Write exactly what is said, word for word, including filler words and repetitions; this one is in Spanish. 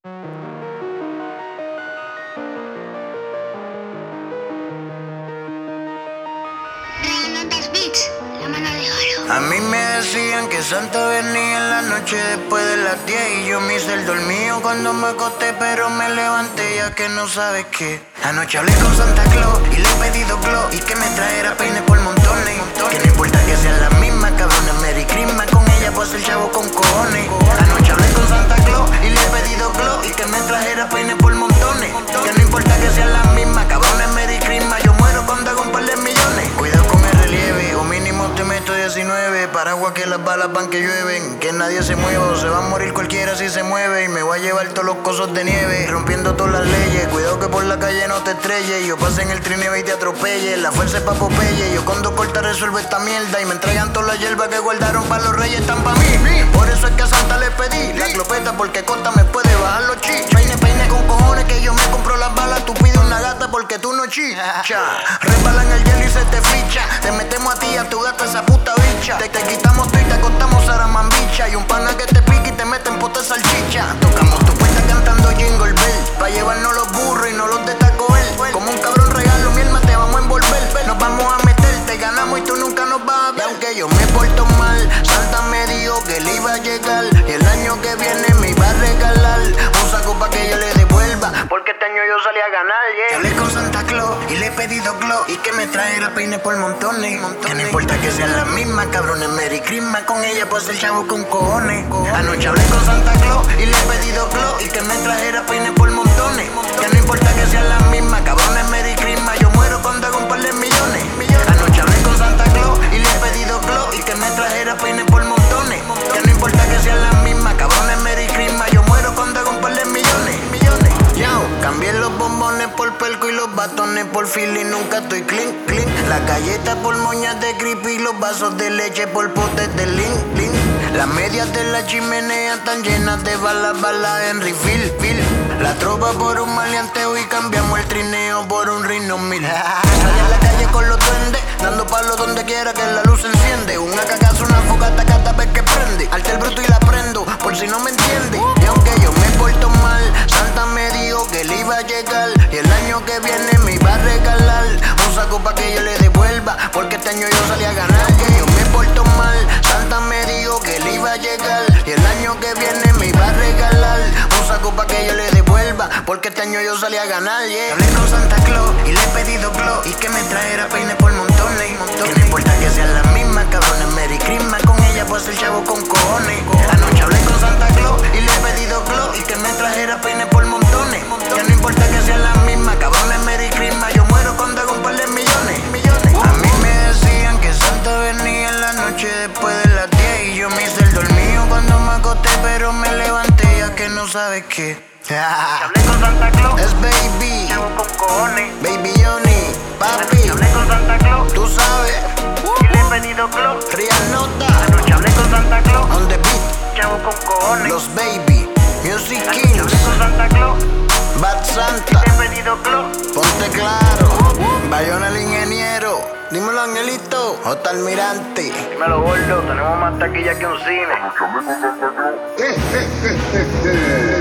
A mí me decían que Santa venía en la noche después de las diez y yo me hice el dormido cuando me acosté, pero me levanté ya que no sabes qué. Anoche hablé con Santa Claus y le he pedido glow y que me trajera peines por montones. Que no importa que sean las mismas, cabrones, Merry Christmas, con ella pues el chavo con cojones. Anoche hablé con Santa Claus y le he pedido glow y que me trajera peines por montones. Que no importa que sean las mismas, cabrones, Merry Christmas, yo muero cuando hago un par de millones. Cuidado con el relieve, o mínimo te meto diecinueve. Paraguas que las balas van que llueven, que nadie se mueva o se va a morir cualquiera si se mueve. Y me voy a llevar todos los cosos de nieve, rompiendo todas las leyes. Cuidado que por la calle no te estrelles, yo pase en el trineo y te atropelle. La fuerza es pa' Popeye, yo con dos cortas resuelvo esta mierda. Y me entregan toda la hierba que guardaron para los reyes, están pa' mí. Por eso es que a Santa le pedí la clopeta, porque Costa me puede bajar los chi. Peine, peine con cojones que yo me compro las balas. Tú pides una gata porque tú no chicha. Resbalan el hielo y se te ficha. Te metemos a ti y a tu gata esa puta bicha. Te, te quitamos tú y te acostamos saramambicha. Y un pana que te pique y te mete en pote salchicha. Tocamos tu puerta cantando Jingle Bell, pa' llevarnos los burros y no los de Taco Bell. Como un cabrón regalo, mi alma te vamos a envolver. Nos vamos a meter, te ganamos y tú nunca nos vas a ver. Y aunque yo me porto mal, Santa me dijo que él iba a llegar y el año que viene me iba a regalar un saco pa' que yo le devuelva, porque este año yo salí a ganar, yeah. Hablé con Santa Claus y le he pedido glow y que me trajera peines por montones, montones. Que no importa que sean las mismas, cabrones, Merry Christmas, con ella pues el chavo con cojones. Anoche hablé con Santa Claus y le he pedido glow y que me trajera peines por montones. Que no importa que sean las mismas, cabrones, Merry Christmas, yo muero cuando hago un par de millones. Anoche hablé con Santa Claus y le he pedido glow y que me trajera peines por montones. Que no importa que sean las mismas, cabrones, Merry Christmas, yo muero cuando hago un par de millones. Millones. Yo cambié los bombones por pelco y los batones por fili, nunca estoy clean, clean. Las galletas por moñas de creepy, los vasos de leche por potes de lin, lin. Las medias de la chimenea están llenas de balas, balas en refill, fill. La tropa por un maleanteo y cambiamos el trineo por un Rhino mil. Salí a la calle con los duendes, dando palos donde quiera que la luz se enciende. Una cagazo, una fogata cada vez que prende. Alta el bruto y la prendo, por si no me entiende. Y aunque yo me porto mal, Santa me dijo que él iba a llegar y el año que viene me iba a regalar un saco pa' que yo le devuelva, porque este año yo salí a ganar. Que yo me porto mal, Santa me dijo que él iba a llegar y el año que viene me iba a regalar un saco pa' que yo le devuelva, porque este año yo salí a ganar, yeah. Hablé con Santa Claus y le he pedido glow y que me trajera peines por montones, montones. Que no importa que sean las mismas, cabrones, Merry Christmas, con ella pues el chavo con cojones. Anoche hablé con Santa Claus y le he pedido glow y que me trajera peines por montones. Que no importa que sean las mismas, cabrones, Merry Christmas, yo muero cuando hago un par de millones. Millones. A mí me decían que Santa venía en la noche después de las diez y yo me hice el dormido cuando me acosté, pero me levanté ya que no sabes qué. Hablé con Santa Claus, es baby, chavo con cojones. baby Johnny, papi, Hablé con Santa Claus tú sabes, y le he pedido glow. Real Nota, Anoche hablé con Santa Claus, on the beat, chavo con cojones. los baby, Music Hablé Kings, con Santa Claus, Bad Santa, le he pedido glow. ponte claro, Bayona el ingeniero, dímelo Angelito, J Almirante. Dímelo gordo, tenemos más taquilla que un cine.